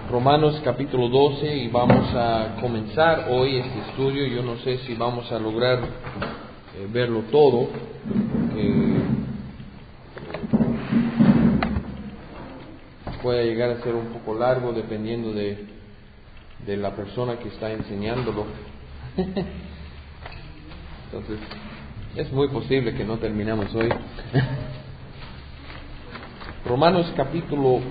Romanos capítulo 12 y vamos a comenzar hoy este estudio. Yo no sé si vamos a lograr verlo todo. Puede llegar a ser un poco largo dependiendo de la persona que está enseñándolo. Entonces, es muy posible que no terminamos hoy. Romanos capítulo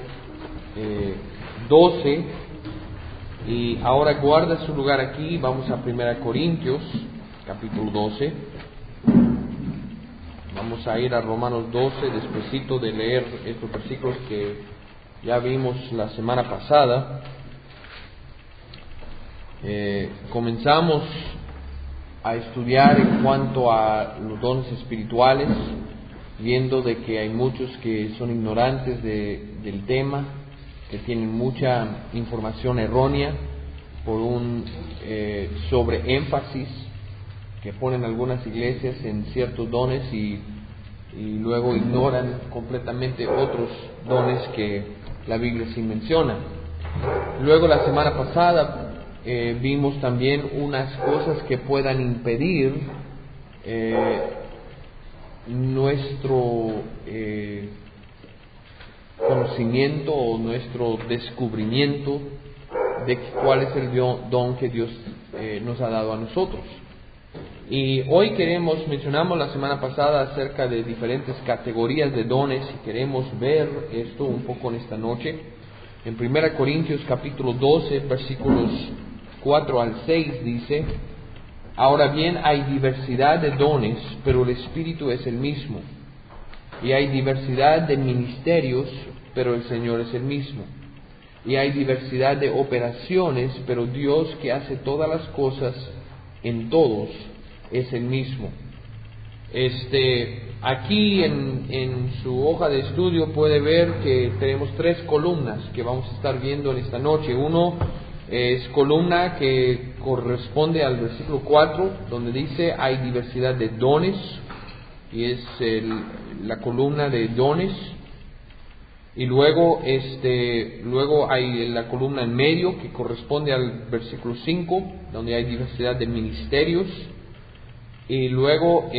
12, y ahora guarda su lugar aquí. Vamos a 1 Corintios capítulo 12. Vamos a ir a Romanos 12 despuesito de leer estos versículos que ya vimos la semana pasada. Comenzamos a estudiar en cuanto a los dones espirituales, viendo de que hay muchos que son ignorantes del tema, que tienen mucha información errónea por un sobreénfasis que ponen algunas iglesias en ciertos dones y luego ignoran completamente otros dones que la Biblia sí menciona. Luego la semana pasada vimos también unas cosas que puedan impedir nuestro conocimiento o nuestro descubrimiento de cuál es el don que Dios nos ha dado a nosotros. Y hoy mencionamos la semana pasada acerca de diferentes categorías de dones, y queremos ver esto un poco en esta noche. En 1 Corintios capítulo 12, versículos 4 al 6 dice: ahora bien, hay diversidad de dones, pero el Espíritu es el mismo. Y hay diversidad de ministerios, pero el Señor es el mismo. Y hay diversidad de operaciones, pero Dios, que hace todas las cosas en todos, es el mismo. Aquí en su hoja de estudio puede ver que tenemos 3 columnas que vamos a estar viendo en esta noche. Uno es columna que corresponde al versículo 4, donde dice hay diversidad de dones, y es la columna de dones. Y luego hay la columna en medio que corresponde al versículo 5, donde hay diversidad de ministerios. Y luego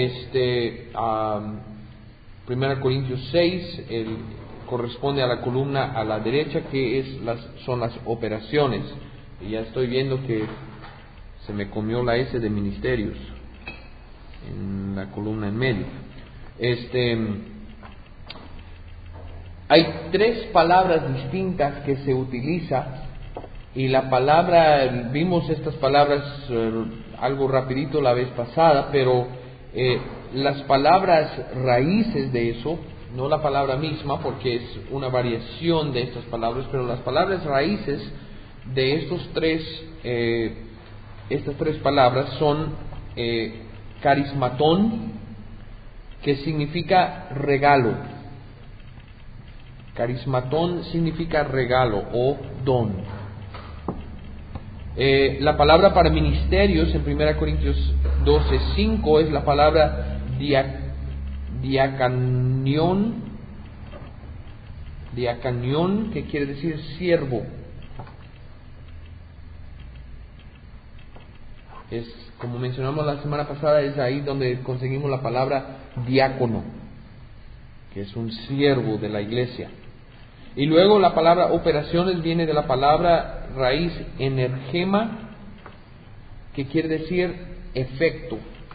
1 Corintios 6 corresponde a la columna a la derecha, que son las operaciones. Y ya estoy viendo que se me comió la S de ministerios en la columna en medio. Hay 3 palabras distintas que se utiliza, y vimos estas palabras algo rapidito la vez pasada, pero las palabras raíces de eso, no la palabra misma porque es una variación de estas palabras, pero las palabras raíces de estas tres palabras son carismatón, que significa regalo. Carismatón significa regalo o don. La palabra para ministerios en 1 Corintios 12:5 es la palabra diacanión, que quiere decir siervo. Es, como mencionamos la semana pasada, es ahí donde conseguimos la palabra diácono, que es un siervo de la iglesia. Y luego la palabra operaciones viene de la palabra raíz energema, que quiere decir efecto.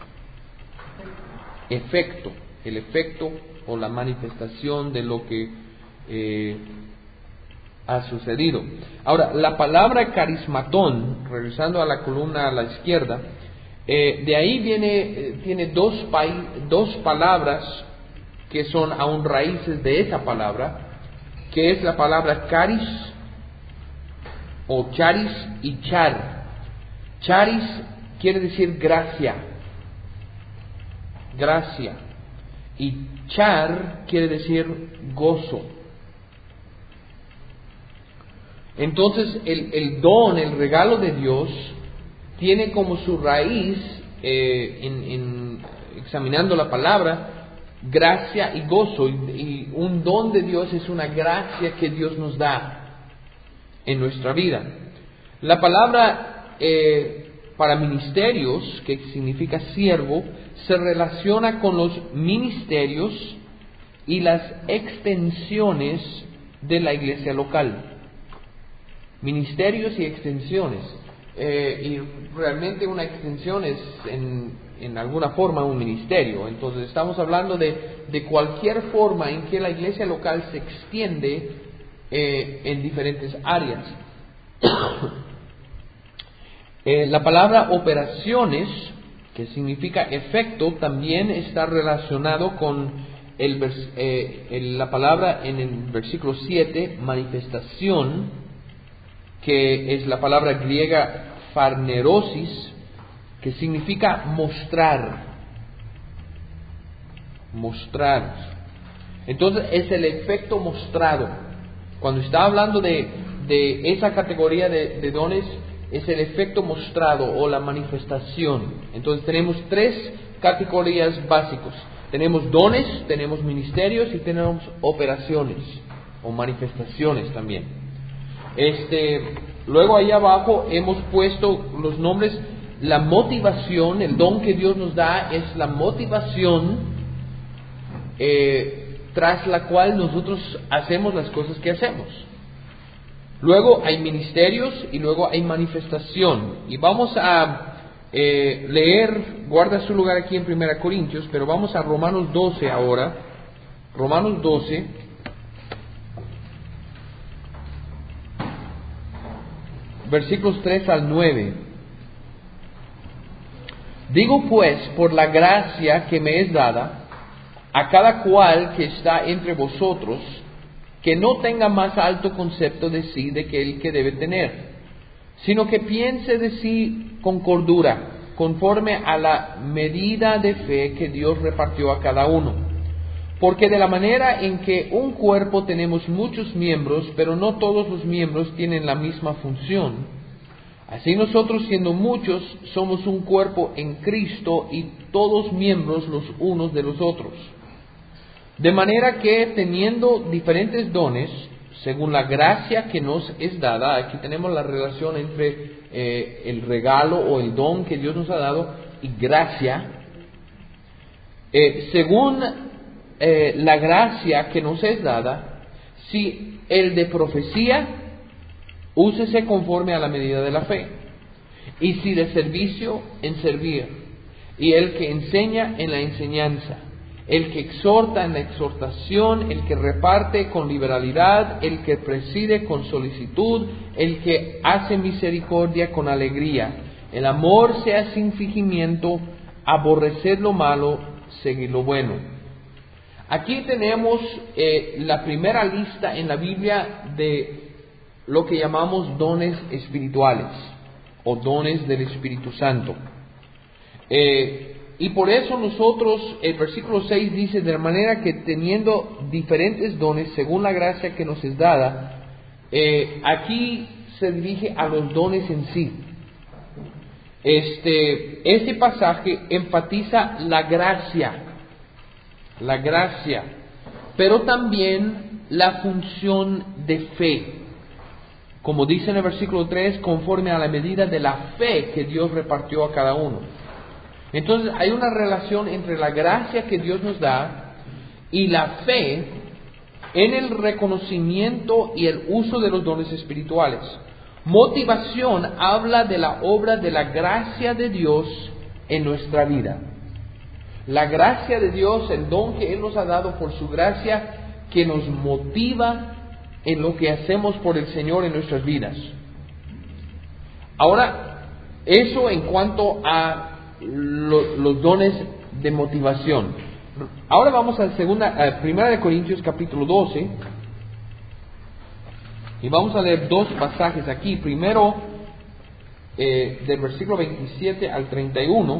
El efecto o la manifestación de lo que ha sucedido. Ahora, la palabra carismatón, regresando a la columna a la izquierda, de ahí tiene dos palabras que son aún raíces de esa palabra, que es la palabra caris o charis y char. Charis quiere decir gracia, y char quiere decir gozo. Entonces el don, el regalo de Dios, tiene como su raíz, examinando la palabra, gracia y gozo. Y un don de Dios es una gracia que Dios nos da. en nuestra vida. La palabra para ministerios, que significa siervo, se relaciona con los ministerios y las extensiones de la iglesia local. Ministerios y extensiones. Y realmente una extensión es en alguna forma un ministerio. Entonces estamos hablando de cualquier forma en que la iglesia local se extiende en diferentes áreas. La palabra operaciones, que significa efecto, también está relacionado con la palabra en el versículo 7, manifestación, que es la palabra griega pharnerosis, que significa mostrar. Entonces es el efecto mostrado. Cuando está hablando de esa categoría de dones, es el efecto mostrado o la manifestación. Entonces tenemos tres categorías básicas. Tenemos dones, tenemos ministerios y tenemos operaciones o manifestaciones también. Luego ahí abajo hemos puesto los nombres. La motivación, el don que Dios nos da es la motivación tras la cual nosotros hacemos las cosas que hacemos. Luego hay ministerios y luego hay manifestación. Y vamos a leer, guarda su lugar aquí en 1 Corintios, pero vamos a Romanos 12 ahora. Romanos 12. Versículos 3 al 9. Digo pues, por la gracia que me es dada, a cada cual que está entre vosotros, que no tenga más alto concepto de sí de que el que debe tener, sino que piense de sí con cordura, conforme a la medida de fe que Dios repartió a cada uno. Porque de la manera en que un cuerpo tenemos muchos miembros, pero no todos los miembros tienen la misma función, así nosotros, siendo muchos, somos un cuerpo en Cristo y todos miembros los unos de los otros. De manera que, teniendo diferentes dones, según la gracia que nos es dada, aquí tenemos la relación entre el regalo o el don que Dios nos ha dado y gracia, según la gracia que nos es dada, si el de profecía, úsese conforme a la medida de la fe, y si de servicio, en servir, y el que enseña, en la enseñanza, el que exhorta, en la exhortación, el que reparte con liberalidad, el que preside con solicitud, el que hace misericordia con alegría. El amor sea sin fingimiento, aborreced lo malo, seguid lo bueno. Aquí tenemos la primera lista en la Biblia de lo que llamamos dones espirituales o dones del Espíritu Santo. Y por eso nosotros, el versículo 6 dice, de manera que teniendo diferentes dones según la gracia que nos es dada, aquí se dirige a los dones en sí. Este pasaje enfatiza la gracia, pero también la función de fe. Como dice en el versículo 3, conforme a la medida de la fe que Dios repartió a cada uno. Entonces hay una relación entre la gracia que Dios nos da y la fe en el reconocimiento y el uso de los dones espirituales. Motivación habla de la obra de la gracia de Dios en nuestra vida. La gracia de Dios, el don que Él nos ha dado por su gracia, que nos motiva en lo que hacemos por el Señor en nuestras vidas. Ahora, eso en cuanto a los dones de motivación. Ahora vamos a 1 Corintios capítulo 12 y vamos a leer dos pasajes aquí. Primero, del versículo 27 al 31.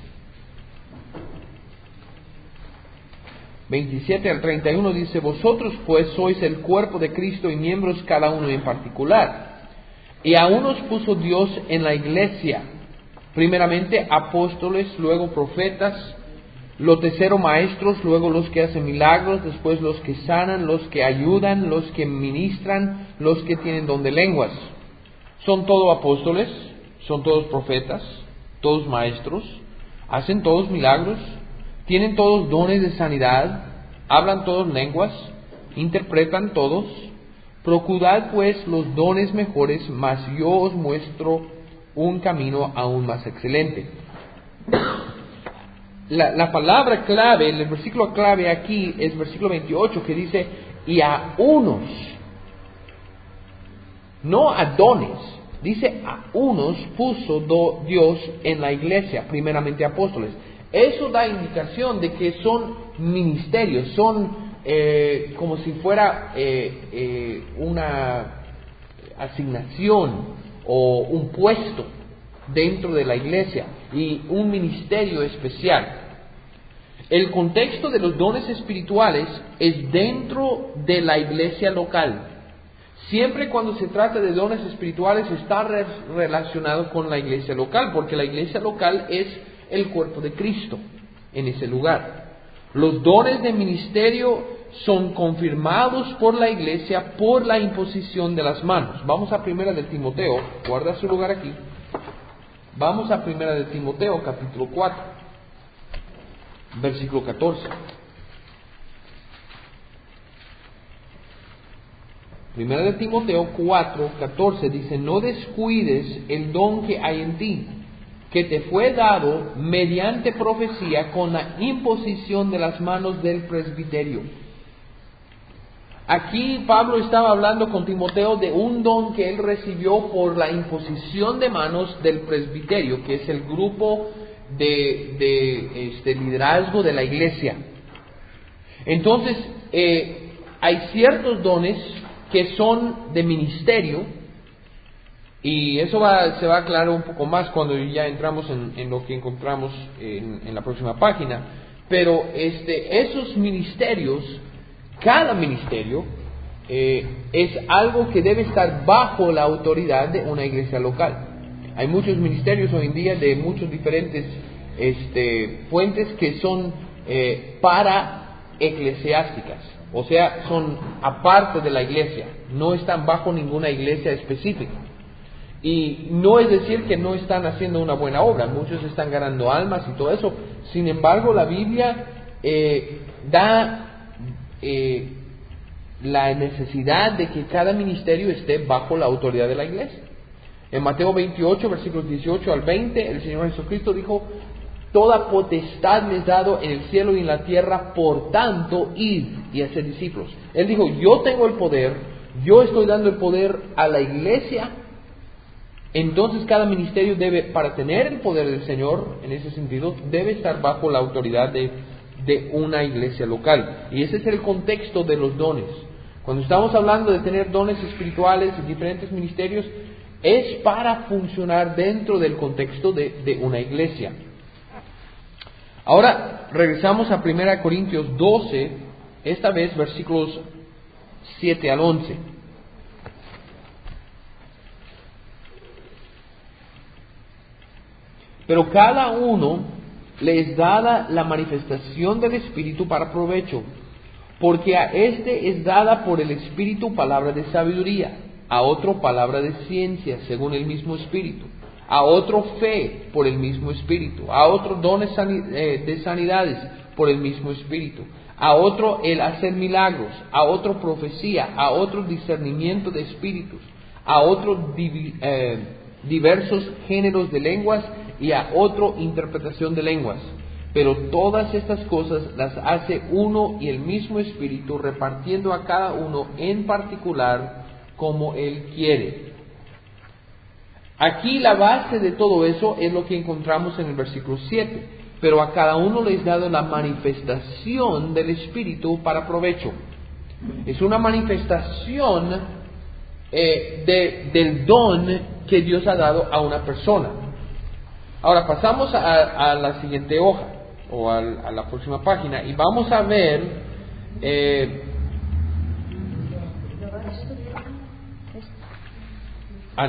27 al 31 dice: vosotros pues sois el cuerpo de Cristo y miembros cada uno en particular. Y a unos puso Dios en la iglesia, primeramente apóstoles, luego profetas, Lo tercero, maestros, luego los que hacen milagros, después los que sanan, los que ayudan, los que ministran, los que tienen don de lenguas. Son todos apóstoles, son todos profetas, todos maestros, hacen todos milagros, tienen todos dones de sanidad, hablan todos lenguas, interpretan todos. Procurad pues los dones mejores, mas yo os muestro un camino aún más excelente. La palabra clave, el versículo clave aquí es versículo 28, que dice, y a unos, no a dones, dice a unos puso Dios en la iglesia, primeramente apóstoles. Eso da indicación de que son ministerios, son como si fuera una asignación o un puesto dentro de la iglesia y un ministerio especial. El contexto de los dones espirituales es dentro de la iglesia local. Siempre cuando se trata de dones espirituales está relacionado con la iglesia local, porque la iglesia local es el cuerpo de Cristo en ese lugar. Los dones de ministerio son confirmados por la iglesia por la imposición de las manos. Vamos a 1 de Timoteo, guarda su lugar aquí. Vamos a 1 de Timoteo, capítulo 4, versículo 14. 1 de Timoteo 4, 14 dice, no descuides el don que hay en ti, que te fue dado mediante profecía con la imposición de las manos del presbiterio. Aquí Pablo estaba hablando con Timoteo de un don que él recibió por la imposición de manos del presbiterio, que es el grupo de liderazgo de la iglesia. Entonces, hay ciertos dones que son de ministerio, y eso se va a aclarar un poco más cuando ya entramos en lo que encontramos en la próxima página. Pero esos ministerios, cada ministerio es algo que debe estar bajo la autoridad de una iglesia local. Hay muchos ministerios hoy en día de muchos diferentes fuentes que son para eclesiásticas, o sea, son aparte de la iglesia, no están bajo ninguna iglesia específica. Y no es decir que no están haciendo una buena obra, muchos están ganando almas y todo eso. Sin embargo, la Biblia da la necesidad de que cada ministerio esté bajo la autoridad de la iglesia. En Mateo 28, versículos 18 al 20, el Señor Jesucristo dijo, toda potestad me es dado en el cielo y en la tierra, por tanto, id y haced discípulos. Él dijo, yo tengo el poder, yo estoy dando el poder a la iglesia. Entonces cada ministerio debe, para tener el poder del Señor, en ese sentido, debe estar bajo la autoridad de una iglesia local. Y ese es el contexto de los dones. Cuando estamos hablando de tener dones espirituales y diferentes ministerios, es para funcionar dentro del contexto de una iglesia. Ahora regresamos a 1 Corintios 12, esta vez versículos 7 al 11. Pero cada uno le es dada la manifestación del Espíritu para provecho, porque a este es dada por el Espíritu palabra de sabiduría, a otro palabra de ciencia según el mismo Espíritu, a otro fe por el mismo Espíritu, a otro dones de sanidades por el mismo Espíritu, a otro el hacer milagros, a otro profecía, a otro discernimiento de espíritus, a otro diversos géneros de lenguas y a otro interpretación de lenguas. Pero todas estas cosas las hace uno y el mismo Espíritu, repartiendo a cada uno en particular como Él quiere. Aquí la base de todo eso es lo que encontramos en el versículo 7. Pero a cada uno le es dado la manifestación del Espíritu para provecho. Es una manifestación del don que Dios ha dado a una persona. Ahora pasamos a la siguiente hoja, o a la próxima página, y vamos a ver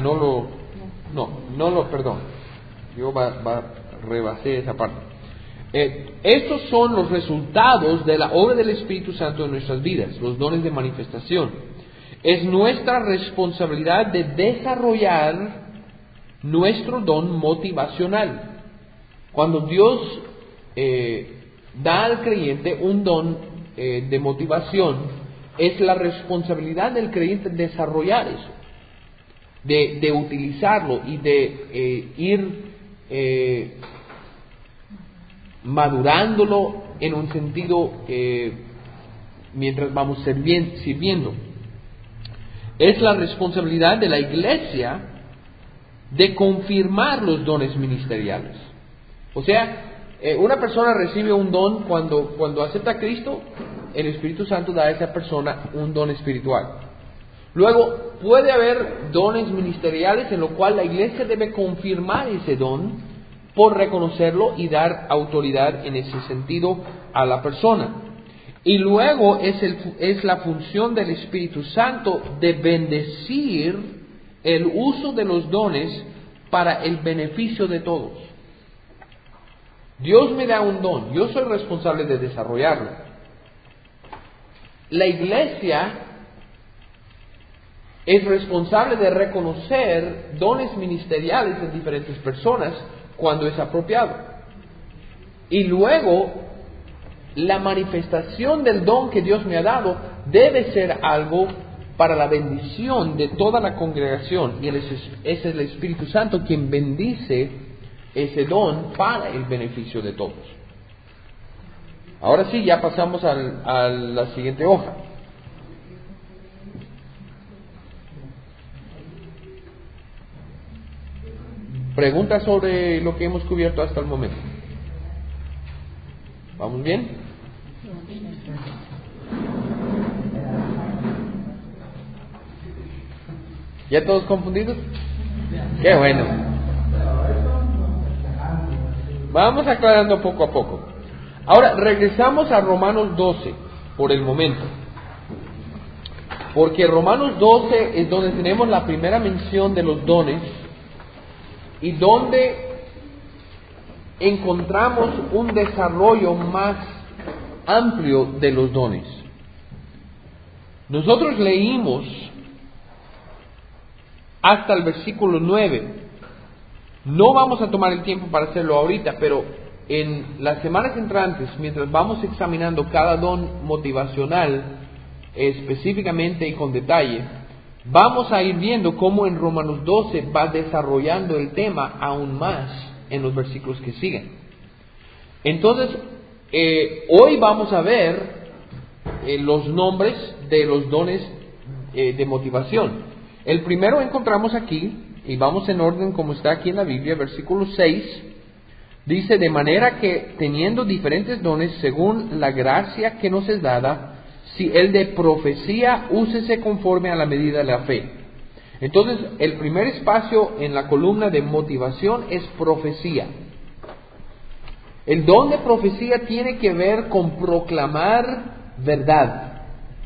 perdón, yo rebasé esa parte. Estos son los resultados de la obra del Espíritu Santo en nuestras vidas, los dones de manifestación. Es nuestra responsabilidad de desarrollar nuestro don motivacional. Cuando Dios da al creyente un don de motivación, es la responsabilidad del creyente desarrollar eso, de utilizarlo y de ir madurándolo en un sentido mientras vamos sirviendo. Es la responsabilidad de la iglesia de confirmar los dones ministeriales. O sea, una persona recibe un don cuando acepta a Cristo, el Espíritu Santo da a esa persona un don espiritual. Luego, puede haber dones ministeriales en lo cual la iglesia debe confirmar ese don por reconocerlo y dar autoridad en ese sentido a la persona. Y luego es la función del Espíritu Santo de bendecir el uso de los dones para el beneficio de todos. Dios me da un don, yo soy responsable de desarrollarlo. La iglesia es responsable de reconocer dones ministeriales en diferentes personas cuando es apropiado. Y luego, la manifestación del don que Dios me ha dado debe ser algo para la bendición de toda la congregación. Y es el Espíritu Santo quien bendice ese don para el beneficio de todos. Ahora sí, ya pasamos a la siguiente hoja. Preguntas sobre lo que hemos cubierto hasta el momento. ¿Vamos bien? ¿Ya todos confundidos? ¡Qué bueno! Vamos aclarando poco a poco. Ahora, regresamos a Romanos 12 por el momento. Porque Romanos 12 es donde tenemos la primera mención de los dones y donde encontramos un desarrollo más amplio de los dones. Nosotros leímos hasta el versículo 9. No vamos a tomar el tiempo para hacerlo ahorita, pero en las semanas entrantes, mientras vamos examinando cada don motivacional específicamente y con detalle, vamos a ir viendo cómo en Romanos 12 va desarrollando el tema aún más en los versículos que siguen. Entonces, hoy vamos a ver los nombres de los dones de motivación. El primero encontramos aquí, y vamos en orden como está aquí en la Biblia, versículo 6, dice: de manera que teniendo diferentes dones según la gracia que nos es dada, si el de profecía, úsese conforme a la medida de la fe. Entonces, el primer espacio en la columna de motivación es profecía. El don de profecía tiene que ver con proclamar verdad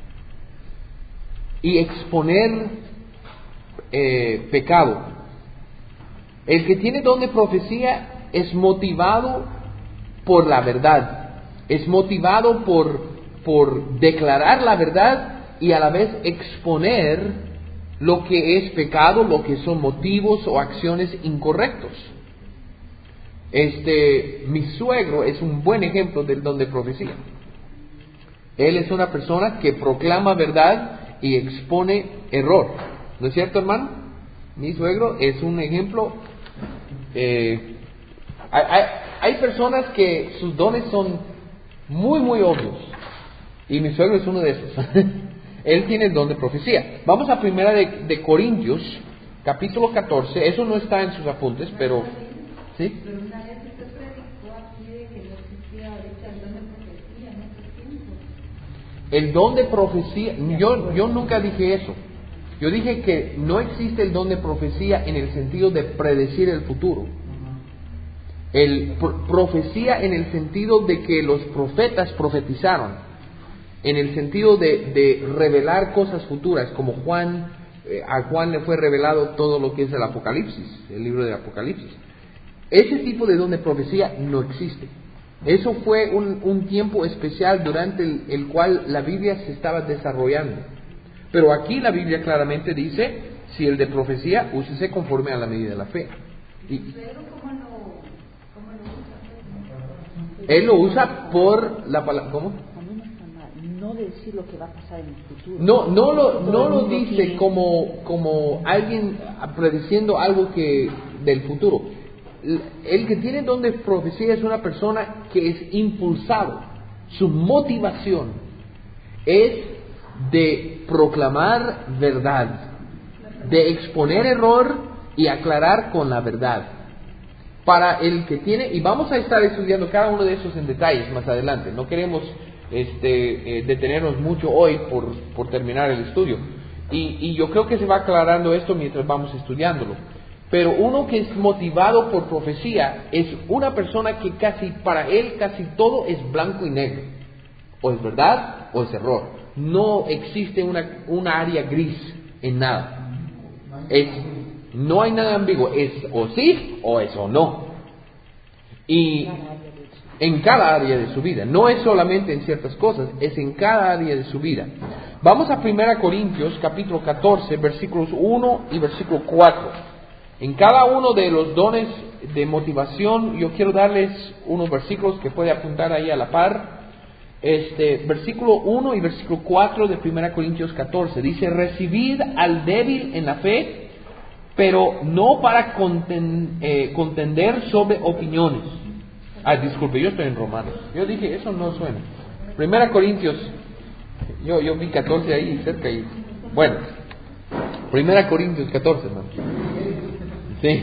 y exponer pecado. El que tiene don de profecía es motivado por la verdad, es motivado por declarar la verdad y a la vez exponer lo que es pecado, lo que son motivos o acciones incorrectos. Mi suegro es un buen ejemplo del don de profecía. Él es una persona que proclama verdad y expone error. ¿No es cierto, hermano? Mi suegro es un ejemplo. Hay personas que sus dones son muy, muy obvios. Y mi suegro es uno de esos. Él tiene el don de profecía. Vamos a primera de Corintios, capítulo 14. Eso no está en sus apuntes, pero... ¿sí? Pero una vez usted predicó aquí de que no existía ahorita el don de profecía en estos tiempos. El don de profecía, yo nunca dije eso. Yo dije que no existe el don de profecía en el sentido de predecir el futuro. Profecía en el sentido de que los profetas profetizaron, en el sentido de revelar cosas futuras, como a Juan le fue revelado todo lo que es el Apocalipsis, el libro del Apocalipsis. Ese tipo de don de profecía no existe. Eso fue un tiempo especial durante el cual la Biblia se estaba desarrollando. Pero aquí la Biblia claramente dice, si el de profecía, úsese conforme a la medida de la fe. Y Pero ¿cómo lo usa? él lo usa por la palabra. ¿Cómo? También está mal no decir lo que va a pasar en el futuro. No lo dice como alguien prediciendo algo del futuro. El que tiene don de profecía es una persona que es impulsado. Su motivación es de proclamar verdad, de exponer error y aclarar con la verdad. Para el que tiene, y vamos a estar estudiando cada uno de esos en detalles más adelante. No queremos detenernos mucho hoy por terminar el estudio. Y yo creo que se va aclarando esto mientras vamos estudiándolo. Pero uno que es motivado por profecía es una persona que para él casi todo es blanco y negro. O es verdad o es error. No existe una área gris en nada. No hay nada ambiguo. Es o sí o es o no. Y en cada área de su vida. No es solamente en ciertas cosas, es en cada área de su vida. Vamos a 1 Corintios capítulo 14, versículos 1 y versículo 4. En cada uno de los dones de motivación, yo quiero darles unos versículos que puede apuntar ahí a la par. Versículo 1 y versículo 4 de 1 Corintios 14. Dice, recibid al débil en la fe, pero no para contender sobre opiniones. Disculpe, yo estoy en Romanos. Yo dije, eso no suena. 1 Corintios, yo vi 14 ahí cerca. Bueno, 1 Corintios 14, hermano. Sí.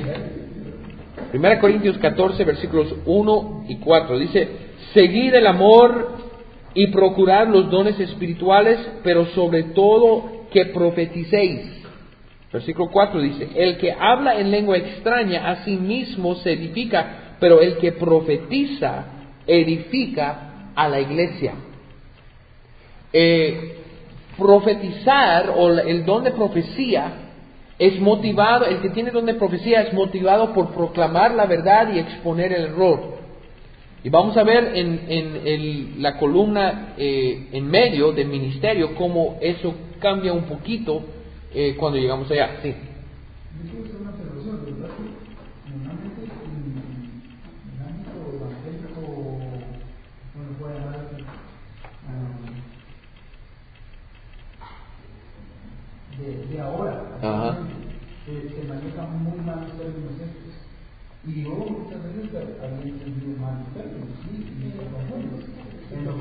1 Corintios 14, versículos 1 y 4. Dice, seguid el amor y procurad los dones espirituales, pero sobre todo que profeticéis. Versículo 4 dice, el que habla en lengua extraña a sí mismo se edifica, pero el que profetiza edifica a la iglesia. Profetizar o el don de profecía es motivado, el que tiene don de profecía es motivado por proclamar la verdad y exponer el error. Y vamos a ver en la columna en medio del ministerio cómo eso cambia un poquito cuando llegamos allá. Sí. Yo quiero hacer una observación, ¿verdad? Normalmente en el ámbito evangélico, bueno, puede hablar de ahora, se manejan muy mal los términos estos. Y yo muchas veces había entendido mal los términos, sí, y me confundo. En lo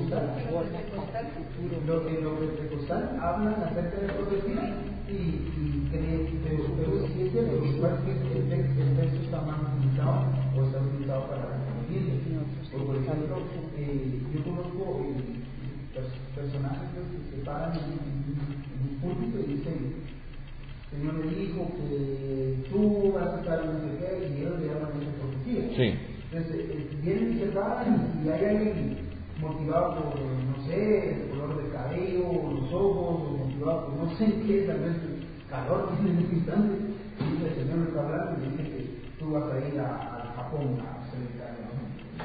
pentecostal hablan acerca de profecía y pero si es cierto, igual que el texto está mal utilizado o está utilizado para confundir. Por ejemplo, yo conozco personajes que se paran en un púlpito y dicen, el Señor me dijo que tú vas a estar en no sé qué, y ellos le llaman esa profecía. Sí. Entonces, vienen y se paran, y hay alguien motivado por, no sé, el color del cabello, los ojos, o motivado por no sé qué, tal vez calor que tiene en este instante, y dice, el Señor me está hablando y dice que tú vas a ir a Japón a hacer el cambio.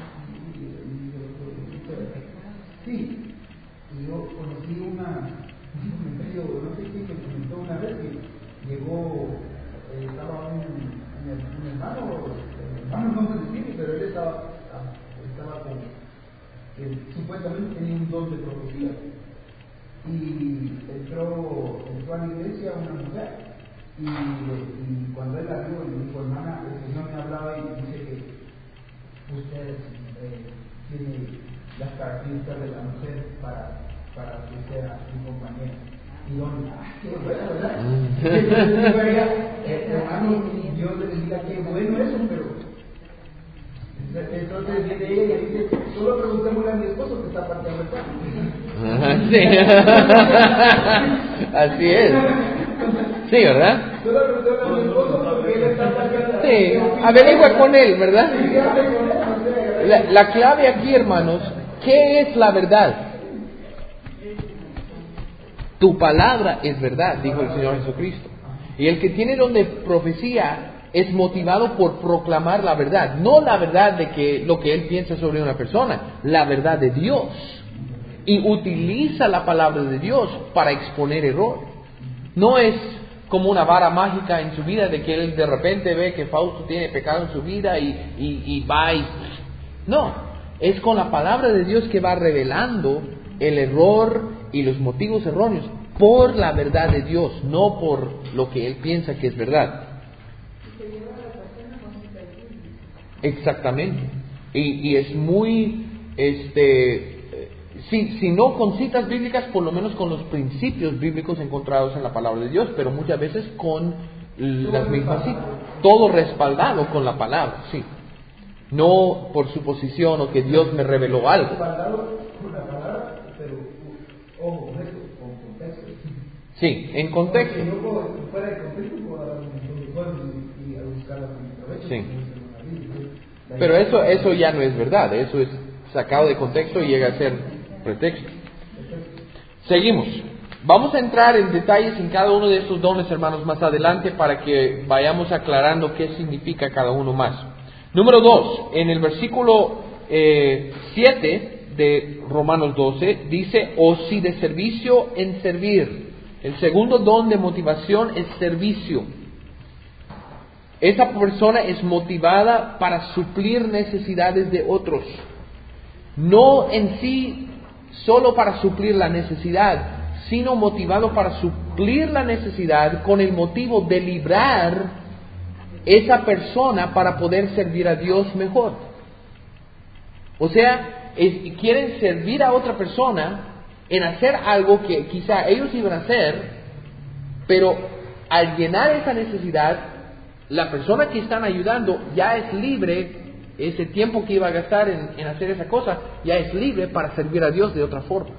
Sí, y yo conocí un comentario, no sé quién me comentó una vez que llegó, estaba un hermano no sé decir, pero él estaba con supuestamente tenía un don de profecía y entró a la iglesia una mujer y cuando él la vio le dijo, hermana, el Señor me hablaba y dice que usted tiene las características de la mujer para que sea mi compañera. Y yo, qué bueno, ¿verdad? Hermano, Dios le diga qué bueno eso, pero entonces viene ella y dice, solo preguntémosle a mi esposo que está parqueando el carro. Sí. Así es. Sí, ¿verdad? Solo preguntémosle a mi esposo porque él está parqueando el carro. Sí, averigua con él, ¿verdad? La clave aquí, hermanos, ¿qué es la verdad? Tu palabra es verdad, dijo el Señor Jesucristo. Y el que tiene don de profecía es motivado por proclamar la verdad, no la verdad de que lo que él piensa sobre una persona, la verdad de Dios. Y utiliza la palabra de Dios para exponer error. No es como una vara mágica en su vida de que él de repente ve que Fausto tiene pecado en su vida y va y... No, es con la palabra de Dios que va revelando el error y los motivos erróneos por la verdad de Dios, no por lo que él piensa que es verdad. Exactamente. Y es muy, si no con citas bíblicas, por lo menos con los principios bíblicos encontrados en la palabra de Dios, pero muchas veces con las mismas citas. Todo respaldado con la palabra, sí. No por suposición o que Dios me reveló algo. Respaldado con la palabra, pero ojo con eso, con contexto. Sí, en contexto. Si yo fuera de contexto, puedo dar un montón de cosas y a buscarla con mi provecho. Sí. Pero eso ya no es verdad, eso es sacado de contexto y llega a ser pretexto. Seguimos. Vamos a entrar en detalles en cada uno de estos dones, hermanos, más adelante para que vayamos aclarando qué significa cada uno más. Número 2, en el versículo 7 de Romanos 12, dice, o si de servicio en servir. El segundo don de motivación es servicio. Esa persona es motivada para suplir necesidades de otros. No en sí solo para suplir la necesidad, sino motivado para suplir la necesidad con el motivo de librar esa persona para poder servir a Dios mejor. O sea, quieren servir a otra persona en hacer algo que quizá ellos iban a hacer, pero al llenar esa necesidad, la persona que están ayudando ya es libre. Ese tiempo que iba a gastar en hacer esa cosa, ya es libre para servir a Dios de otra forma.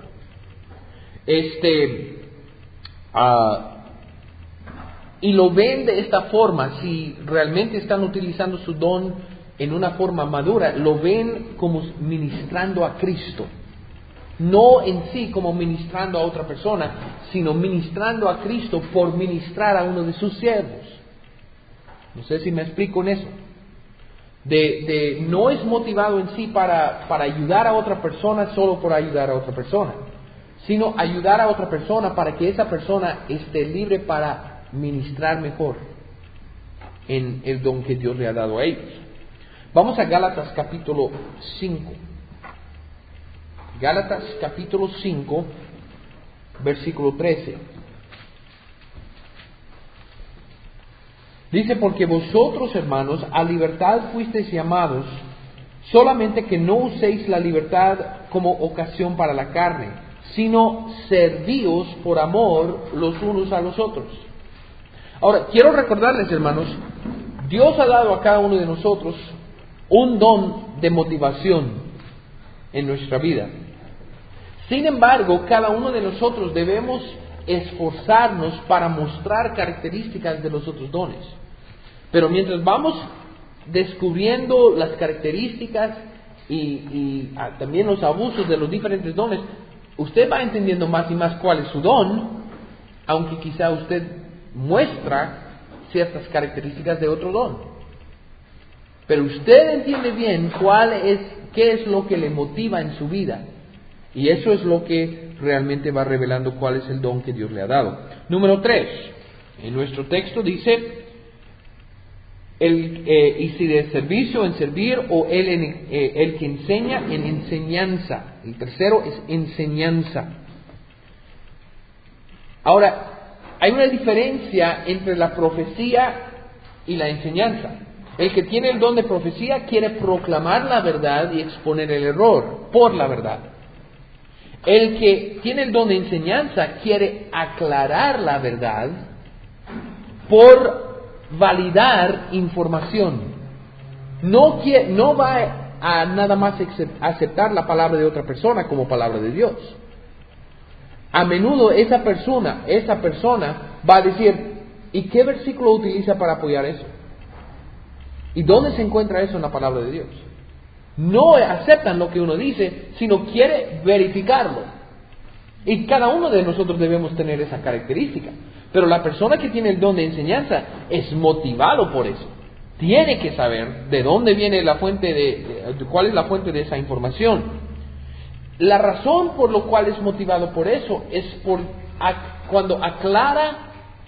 Y lo ven de esta forma. Si realmente están utilizando su don en una forma madura, lo ven como ministrando a Cristo. No en sí como ministrando a otra persona, sino ministrando a Cristo por ministrar a uno de sus siervos. No sé si me explico en eso. No es motivado en sí para ayudar a otra persona solo por ayudar a otra persona, sino ayudar a otra persona para que esa persona esté libre para ministrar mejor en el don que Dios le ha dado a ellos. Vamos a Gálatas capítulo 5. Gálatas capítulo 5, versículo 13. Dice, porque vosotros, hermanos, a libertad fuisteis llamados, solamente que no uséis la libertad como ocasión para la carne, sino servíos por amor los unos a los otros. Ahora, quiero recordarles, hermanos, Dios ha dado a cada uno de nosotros un don de motivación en nuestra vida. Sin embargo, cada uno de nosotros debemos esforzarnos para mostrar características de los otros dones. Pero mientras vamos descubriendo las características y también los abusos de los diferentes dones, usted va entendiendo más y más cuál es su don, aunque quizá usted muestra ciertas características de otro don. Pero usted entiende bien qué es lo que le motiva en su vida. Y eso es lo que realmente va revelando cuál es el don que Dios le ha dado. Número 3. En nuestro texto dice, y si de servicio en servir, o el que enseña en enseñanza. El tercero es enseñanza. Ahora, hay una diferencia entre la profecía y la enseñanza. El que tiene el don de profecía quiere proclamar la verdad y exponer el error por la verdad. El que tiene el don de enseñanza quiere aclarar la verdad por validar información. No va a nada más aceptar la palabra de otra persona como palabra de Dios. A menudo esa persona va a decir, ¿y qué versículo utiliza para apoyar eso? ¿Y dónde se encuentra eso en la palabra de Dios? No aceptan lo que uno dice, sino quiere verificarlo. Y cada uno de nosotros debemos tener esa característica. Pero la persona que tiene el don de enseñanza es motivado por eso. tiene que saber de dónde viene la fuente cuál es la fuente de esa información. La razón por lo cual es motivado por eso es cuando aclara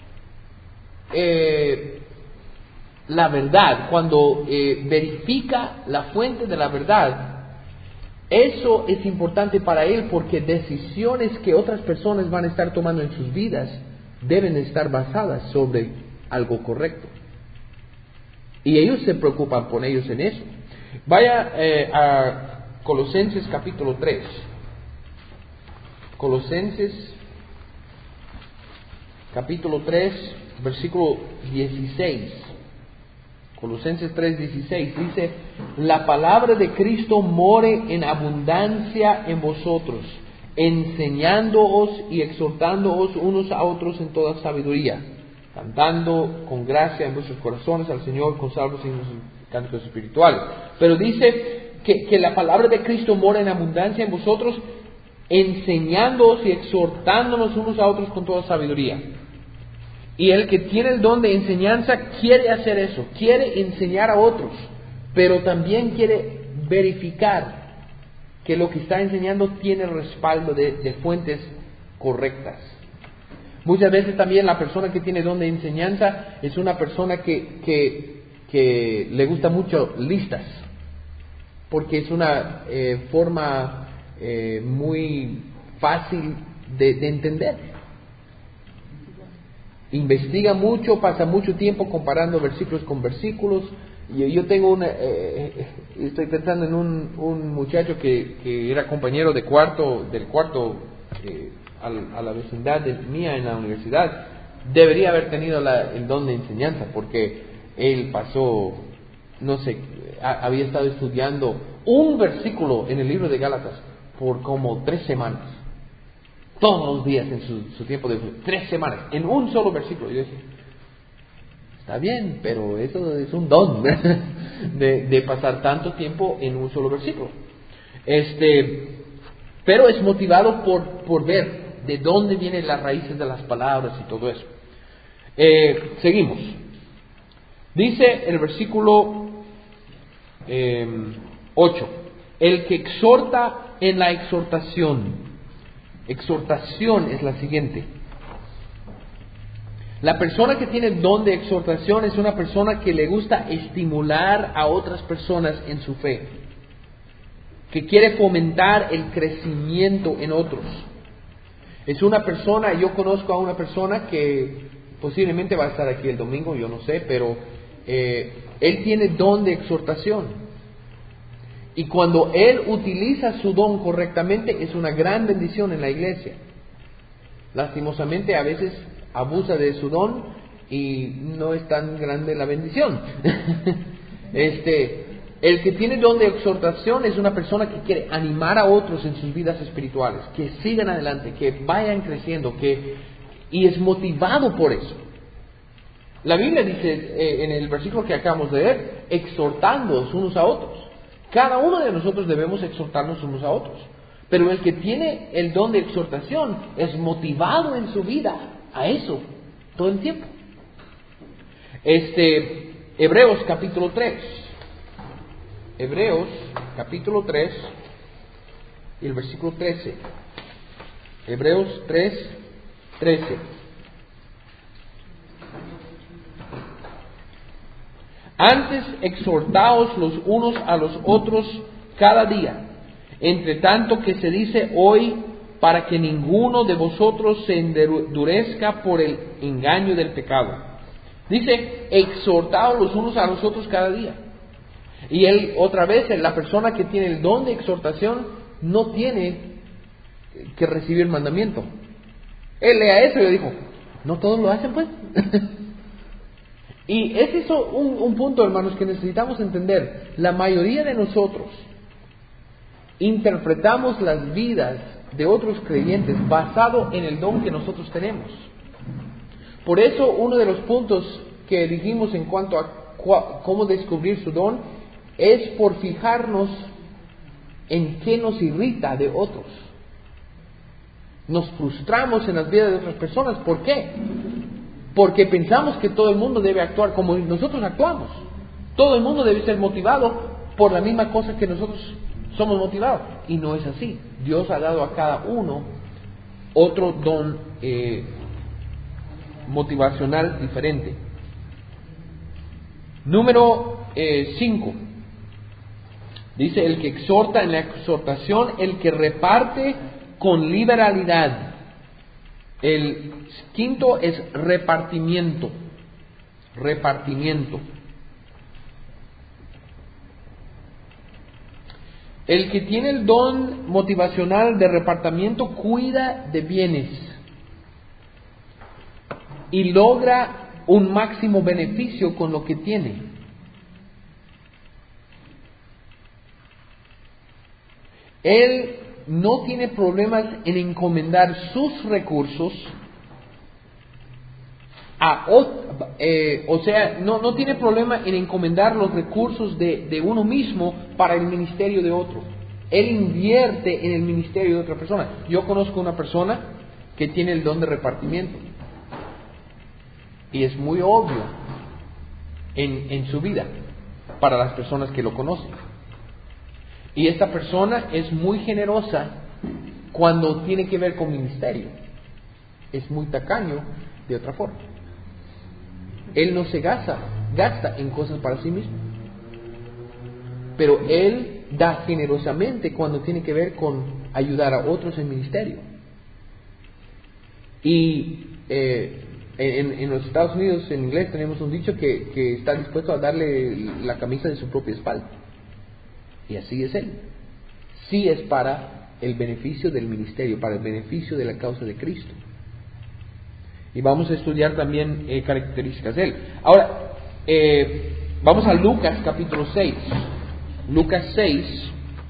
la verdad, cuando verifica la fuente de la verdad. Eso es importante para él porque decisiones que otras personas van a estar tomando en sus vidas deben estar basadas sobre algo correcto. Y ellos se preocupan por ellos en eso. Vaya a Colosenses capítulo 3. Colosenses capítulo 3, versículo 16. Colosenses 3:16 dice: la palabra de Cristo more en abundancia en vosotros, enseñándoos y exhortándoos unos a otros en toda sabiduría, cantando con gracia en vuestros corazones al Señor con salmos y cánticos espirituales. Pero dice que la palabra de Cristo mora en abundancia en vosotros, enseñándoos y exhortándonos unos a otros con toda sabiduría. Y el que tiene el don de enseñanza quiere hacer eso, quiere enseñar a otros, pero también quiere verificar que lo que está enseñando tiene respaldo de fuentes correctas. Muchas veces también la persona que tiene don de enseñanza es una persona que le gusta mucho listas, porque es una forma muy fácil de entender. Investiga mucho, pasa mucho tiempo comparando versículos con versículos. Yo tengo estoy pensando en un muchacho que era compañero del cuarto a la vecindad mía en la universidad. Debería haber tenido el don de enseñanza, porque él pasó, no sé, había estado estudiando un versículo en el libro de Gálatas por como 3 semanas. Todos los días en su tiempo de 3 semanas, en un solo versículo. Yo dije, está bien, pero eso es un don de pasar tanto tiempo en un solo versículo. Pero es motivado por ver de dónde vienen las raíces de las palabras y todo eso. Seguimos. Dice el versículo 8: el que exhorta en la exhortación. Exhortación es la siguiente. La persona que tiene el don de exhortación es una persona que le gusta estimular a otras personas en su fe, que quiere fomentar el crecimiento en otros. Es una persona, yo conozco a una persona que posiblemente va a estar aquí el domingo, yo no sé, pero él tiene don de exhortación. Y cuando él utiliza su don correctamente, es una gran bendición en la iglesia. Lastimosamente, a veces abusa de su don y no es tan grande la bendición. El que tiene don de exhortación es una persona que quiere animar a otros en sus vidas espirituales, que sigan adelante, que vayan creciendo, y es motivado por eso. La Biblia dice en el versículo que acabamos de leer, exhortándoos unos a otros. Cada uno de nosotros debemos exhortarnos unos a otros. Pero el que tiene el don de exhortación es motivado en su vida a eso todo el tiempo. Hebreos capítulo 3. Hebreos capítulo 3 y el versículo 13. Hebreos 3, 13. Antes exhortaos los unos a los otros cada día, entre tanto que se dice hoy, para que ninguno de vosotros se endurezca por el engaño del pecado. Dice, exhortaos los unos a los otros cada día. Y él, otra vez, la persona que tiene el don de exhortación no tiene que recibir mandamiento. Él lea eso y le dijo, ¿no todos lo hacen pues? Y es eso un punto, hermanos, que necesitamos entender. La mayoría de nosotros interpretamos las vidas de otros creyentes basado en el don que nosotros tenemos. Por eso uno de los puntos que dijimos en cuanto a cómo descubrir su don es por fijarnos en qué nos irrita de otros. Nos frustramos en las vidas de otras personas. ¿Por qué? Porque pensamos que todo el mundo debe actuar como nosotros actuamos. Todo el mundo debe ser motivado por la misma cosa que nosotros somos motivados. Y no es así. Dios ha dado a cada uno otro don motivacional diferente. Número 5. Dice: el que exhorta en la exhortación, el que reparte con liberalidad. El quinto es repartimiento. Repartimiento. El que tiene el don motivacional de repartimiento cuida de bienes y logra un máximo beneficio con lo que tiene. Él no tiene problemas en encomendar sus recursos no tiene problema en encomendar los recursos de uno mismo para el ministerio de otro. Él invierte en el ministerio de otra persona. Yo conozco una persona que tiene el don de repartimiento y es muy obvio en su vida para las personas que lo conocen. Y esta persona es muy generosa cuando tiene que ver con ministerio. Es muy tacaño de otra forma. Él no se gasta en cosas para sí mismo. Pero él da generosamente cuando tiene que ver con ayudar a otros en ministerio. Y en los Estados Unidos, en inglés, tenemos un dicho que está dispuesto a darle la camisa de su propia espalda. Y así es él. Sí es para el beneficio del ministerio, para el beneficio de la causa de Cristo. Y vamos a estudiar también características de él. Ahora, vamos a Lucas capítulo 6. Lucas 6.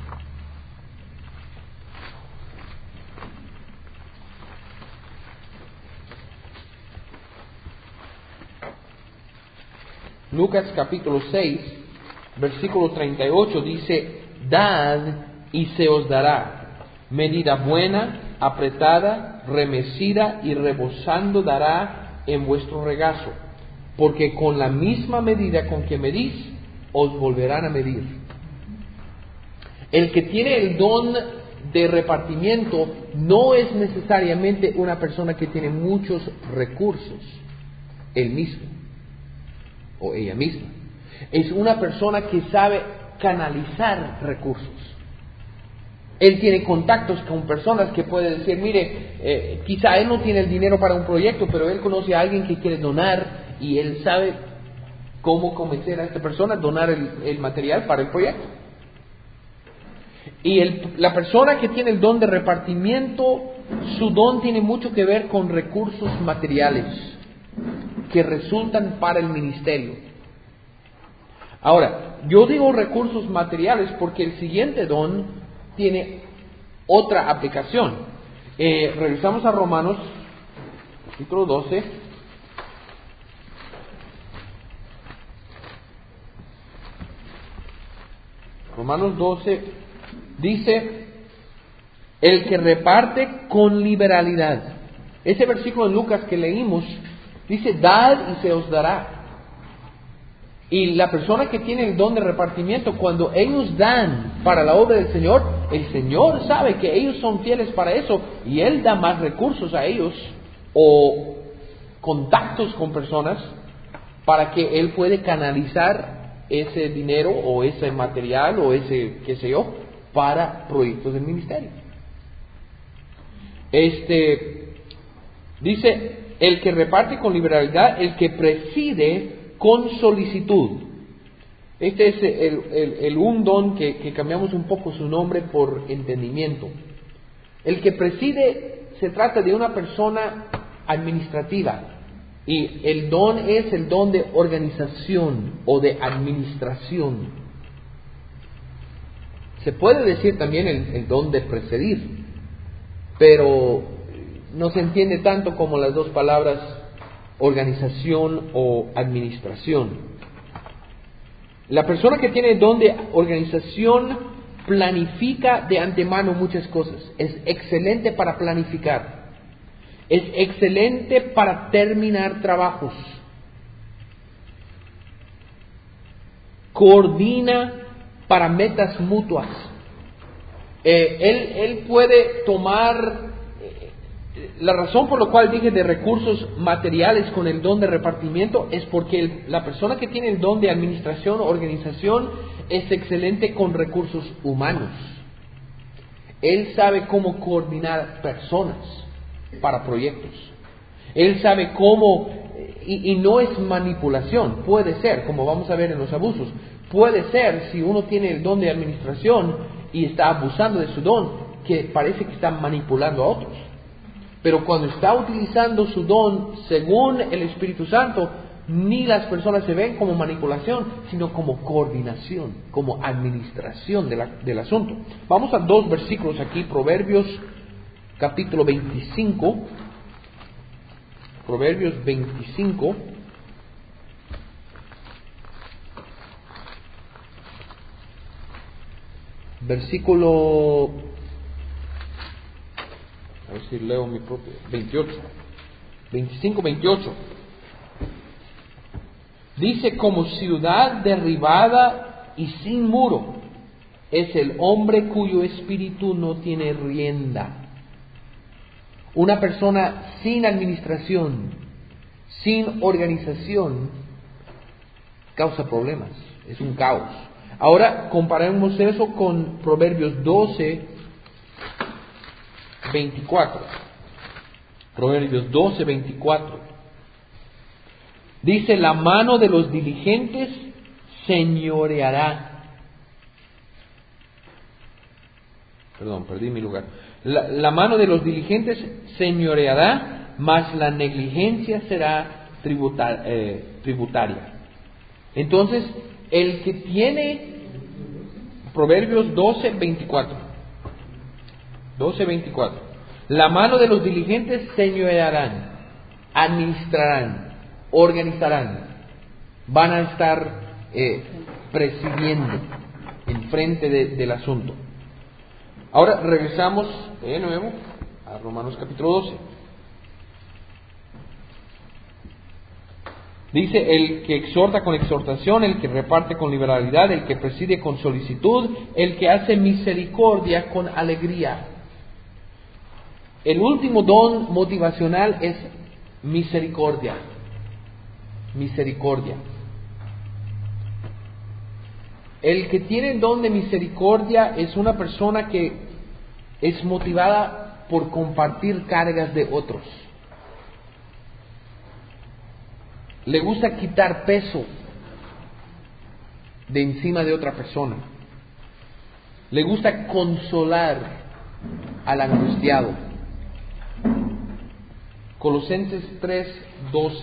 Lucas capítulo 6, versículo 38 dice: dad y se os dará, medida buena, apretada, remecida y rebosando dará en vuestro regazo, porque con la misma medida con que medís, os volverán a medir. El que tiene el don de repartimiento no es necesariamente una persona que tiene muchos recursos, él mismo o ella misma. Es una persona que sabe canalizar recursos. Él tiene contactos con personas que puede decir: mire, quizá él no tiene el dinero para un proyecto, pero él conoce a alguien que quiere donar y él sabe cómo convencer a esta persona a donar el material para el proyecto. Y la persona que tiene el don de repartimiento, su don tiene mucho que ver con recursos materiales que resultan para el ministerio. Ahora, yo digo recursos materiales porque el siguiente don tiene otra aplicación. Regresamos a Romanos, capítulo 12. Romanos 12 dice: el que reparte con liberalidad. Ese versículo en Lucas que leímos dice: dad y se os dará. Y la persona que tiene el don de repartimiento, cuando ellos dan para la obra del Señor, el Señor sabe que ellos son fieles para eso y Él da más recursos a ellos o contactos con personas para que Él puede canalizar ese dinero o ese material o ese, qué sé yo, para proyectos del ministerio. Dice: el que reparte con liberalidad, el que preside con solicitud. Este es el un don que cambiamos un poco su nombre por entendimiento. El que preside se trata de una persona administrativa y el don es el don de organización o de administración. Se puede decir también el don de presidir, pero no se entiende tanto como las dos palabras organización o administración. La persona que tiene el don de organización planifica de antemano muchas cosas. Es excelente para planificar. Es excelente para terminar trabajos. coordina para metas mutuas. Él puede tomar, la razón por la cual dije de recursos materiales con el don de repartimiento es porque la persona que tiene el don de administración o organización es excelente con recursos humanos. Él sabe cómo coordinar personas para proyectos. Él sabe cómo, y no es manipulación, puede ser, como vamos a ver en los abusos, puede ser si uno tiene el don de administración y está abusando de su don, que parece que está manipulando a otros. Pero cuando está utilizando su don según el Espíritu Santo, ni las personas se ven como manipulación, sino como coordinación, como administración del asunto. Vamos a 2 versículos aquí, Proverbios capítulo 25. Proverbios 25. Versículo, a ver si leo mi propio, 28. 25, 28. Dice: como ciudad derribada y sin muro es el hombre cuyo espíritu no tiene rienda. Una persona sin administración, sin organización, causa problemas, es un caos. Ahora comparemos eso con Proverbios 12, 24. Proverbios 12, 24. Dice: la mano de los diligentes señoreará. Perdón, perdí mi lugar. La mano de los diligentes señoreará, mas la negligencia será tributaria. Entonces, el que tiene Proverbios 12, 24. 12, 24. La mano de los diligentes señorearán, administrarán, organizarán, van a estar presidiendo enfrente del asunto. Ahora regresamos de nuevo a Romanos capítulo 12. Dice: el que exhorta con exhortación, el que reparte con liberalidad, el que preside con solicitud, el que hace misericordia con alegría. El último don motivacional es misericordia. Misericordia. El que tiene el don de misericordia es una persona que es motivada por compartir cargas de otros. Le gusta quitar peso de encima de otra persona. Le gusta consolar al angustiado. Colosenses 3:12.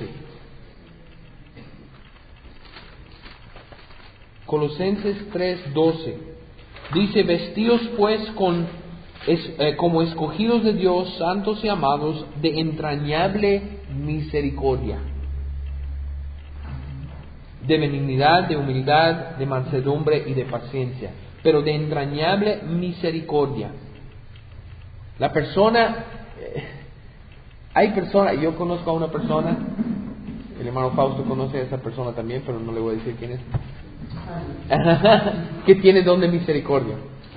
Colosenses 3:12 dice: vestíos pues como escogidos de Dios, santos y amados, de entrañable misericordia, de benignidad, de humildad, de mansedumbre y de paciencia, pero de entrañable misericordia. La persona, hay personas, yo conozco a una persona, el hermano Fausto conoce a esa persona también, pero no le voy a decir quién es, que tiene don de misericordia.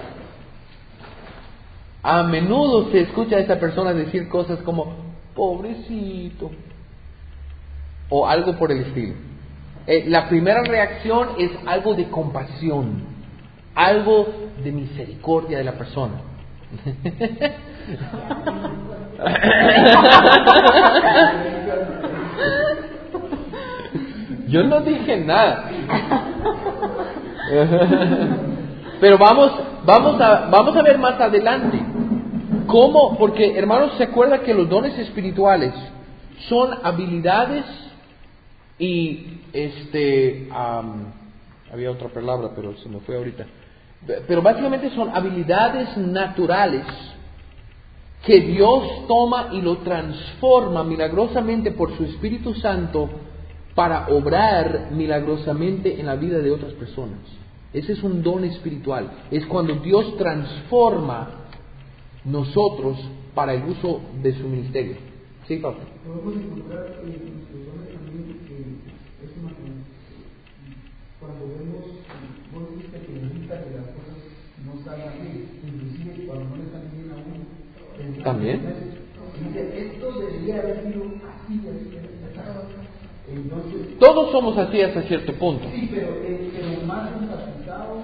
A menudo se escucha a esa persona decir cosas como pobrecito o algo por el estilo. La primera reacción es algo de compasión, algo de misericordia de la persona. Yo no dije nada. Pero vamos a ver más adelante cómo, porque hermanos, se acuerda que los dones espirituales son habilidades y había otra palabra pero se me fue ahorita, pero básicamente son habilidades naturales que Dios toma y lo transforma milagrosamente por su Espíritu Santo para obrar milagrosamente en la vida de otras personas. Ese es un don espiritual. Es cuando Dios transforma nosotros para el uso de su ministerio. ¿Sí, Pablo? Podemos encontrar en nuestros dones también que es una, cuando vemos también. Dice, esto debería haber sido así. Entonces, Todos somos así hasta cierto punto. sí, pero más enfatizado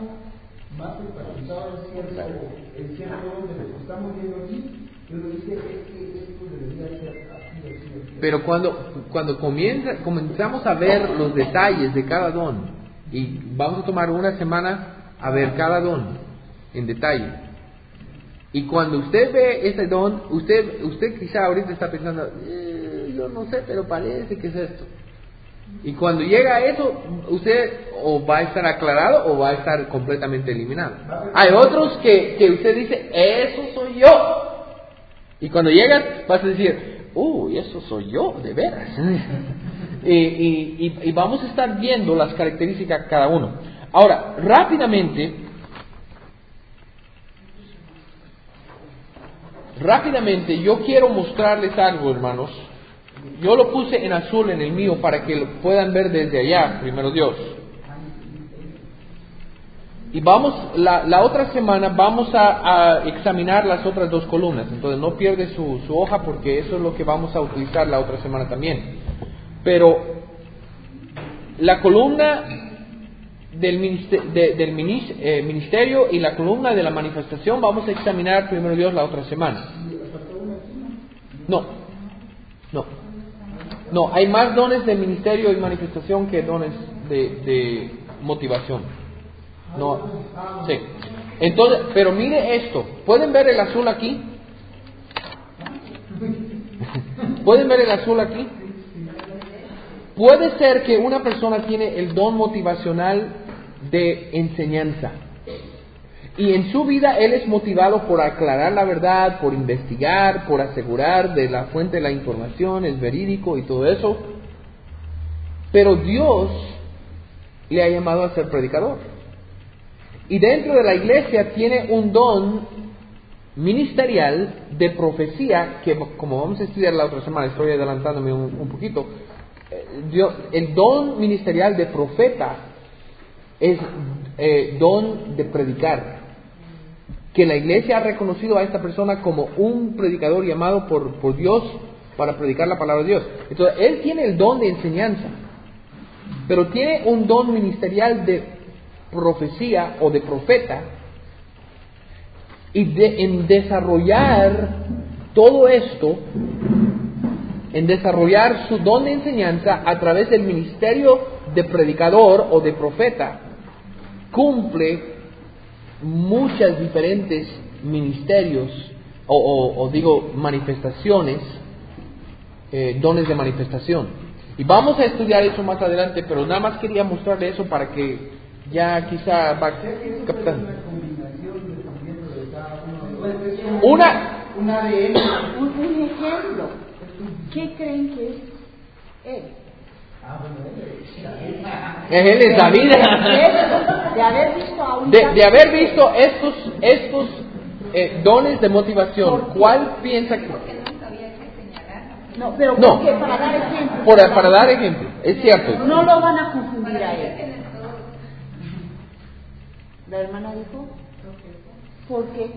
es cierto de lo que estamos viendo aquí, pero dice que esto debería ser así. Pero cuando comenzamos a ver los detalles de cada don, y vamos a tomar una semana a ver cada don en detalle, y cuando usted ve ese don, usted quizá ahorita está pensando, yo no sé, pero parece que es esto. Y cuando llega a eso, usted o va a estar aclarado o va a estar completamente eliminado. Hay otros que usted dice, eso soy yo. Y cuando llegas, vas a decir, eso soy yo, de veras. y vamos a estar viendo las características de cada uno. Ahora, rápidamente, yo quiero mostrarles algo, hermanos. Yo lo puse en azul en el mío para que lo puedan ver desde allá, primero Dios. Y la otra semana vamos a examinar las otras dos columnas. Entonces no pierde su hoja, porque eso es lo que vamos a utilizar la otra semana también. Pero la columna del ministerio y la columna de la manifestación vamos a examinar primero Dios la otra semana. No, hay más dones de ministerio y manifestación que dones de motivación. No, sí. Entonces, pero mire esto. ¿Pueden ver el azul aquí? ¿Pueden ver el azul aquí? Puede ser que una persona tiene el don motivacional de enseñanza. Y en su vida él es motivado por aclarar la verdad, por investigar, por asegurar de la fuente de la información, es verídico y todo eso. Pero Dios le ha llamado a ser predicador. Y dentro de la iglesia tiene un don ministerial de profecía, que como vamos a estudiar la otra semana, estoy adelantándome un poquito. El don ministerial de profeta es don de predicar. Que la iglesia ha reconocido a esta persona como un predicador llamado por Dios para predicar la palabra de Dios. Entonces, él tiene el don de enseñanza, pero tiene un don ministerial de profecía o de profeta, y en desarrollar todo esto, en desarrollar su don de enseñanza a través del ministerio de predicador o de profeta, cumple muchas diferentes ministerios o digo manifestaciones, dones de manifestación. Y vamos a estudiar eso más adelante, pero nada más quería mostrarle eso para que ya quizá va captando. Un ejemplo. ¿Qué creen que es él? Él es David. De haber visto estos dones de motivación, ¿cuál piensa que? No, pero No. porque para dar ejemplo. Para dar ejemplo, es cierto. No lo van a confundir a él. ¿La hermana dijo? ¿Por qué?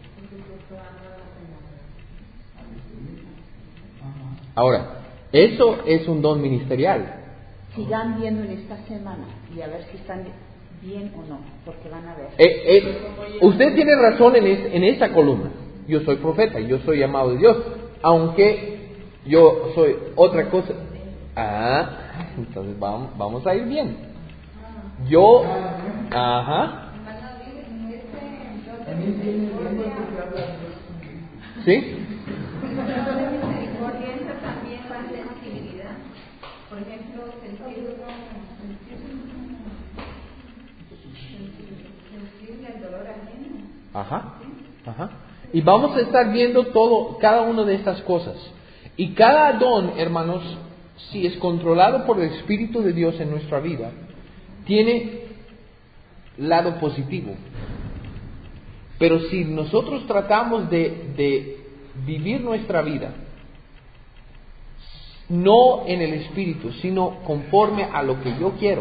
Ahora, eso es un don ministerial. Sigan viendo en esta semana y a ver si están bien o no, porque van a ver. Usted tiene razón en esa columna. Yo soy profeta, yo soy llamado de Dios, aunque yo soy otra cosa. Entonces vamos a ir bien. ¿Sí? Por ejemplo, sensible al dolor ajeno. Y vamos a estar viendo cada una de estas cosas. Y cada don, hermanos, si es controlado por el Espíritu de Dios en nuestra vida, tiene lado positivo. Pero si nosotros tratamos de vivir nuestra vida no en el Espíritu, sino conforme a lo que yo quiero,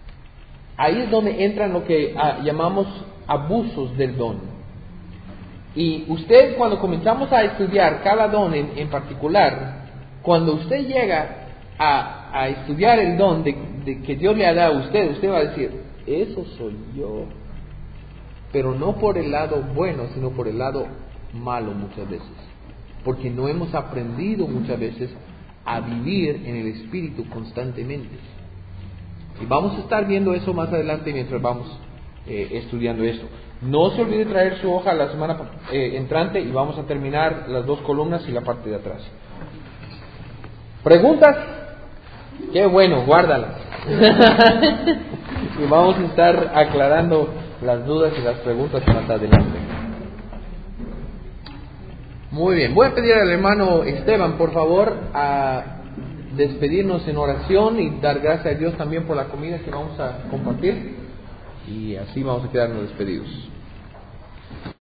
ahí es donde entran lo que llamamos abusos del don. Y usted, cuando comenzamos a estudiar cada don en particular, cuando usted llega a estudiar el don que Dios le ha dado a usted, usted va a decir, eso soy yo. Pero no por el lado bueno, sino por el lado malo muchas veces. Porque no hemos aprendido muchas veces a vivir en el Espíritu constantemente. Y vamos a estar viendo eso más adelante mientras vamos estudiando esto. No se olvide traer su hoja la semana entrante y vamos a terminar las 2 columnas y la parte de atrás. ¿Preguntas? Qué bueno, guárdalas. Y vamos a estar aclarando las dudas y las preguntas más adelante. Muy bien, voy a pedir al hermano Esteban, por favor, a despedirnos en oración y dar gracias a Dios también por la comida que vamos a compartir. Y así vamos a quedarnos despedidos.